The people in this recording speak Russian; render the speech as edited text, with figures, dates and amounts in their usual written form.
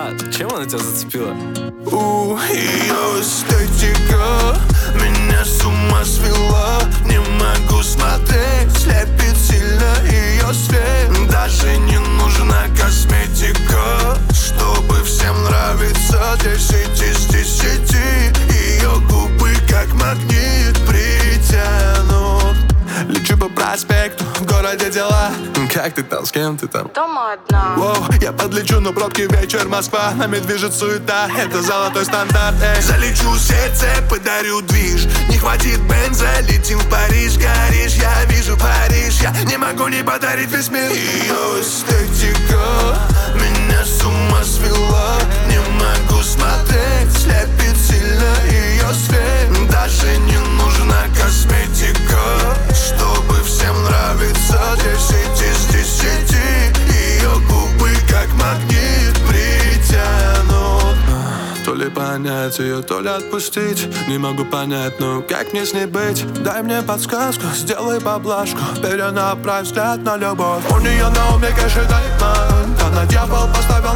Чем она тебя зацепила? Ее эстетика меня с ума свела. Не могу смотреть, слепит сильно ее свет. Даже не нужна косметика, чтобы всем нравится. 10 из 10. Ее губы как магнит притянут. Лечу по проспекту, в городе дела. Как ты там, с кем ты там? Дома одна. Воу, я подлечу, но пробки вечер, Москва. Нами движет суета, это золотой стандарт. Залечу сердце, подарю движ. Не хватит бенза, летим в Париж. Горишь, я вижу Париж. Я не могу не подарить весь мир. Ее эстетика меня с ума свела. Не могу смотреть, слепит сильно ее свет. Даже не нужна косметика, чтобы всем нравится. 10 из 10. Ее губы как магнит притянут. То ли понять ее, то ли отпустить. Не могу понять, ну как мне с ней быть? Дай мне подсказку, сделай поблажку. Перенаправь взгляд на любовь. У нее на уме кэш и даймонд. Она дьявол поставил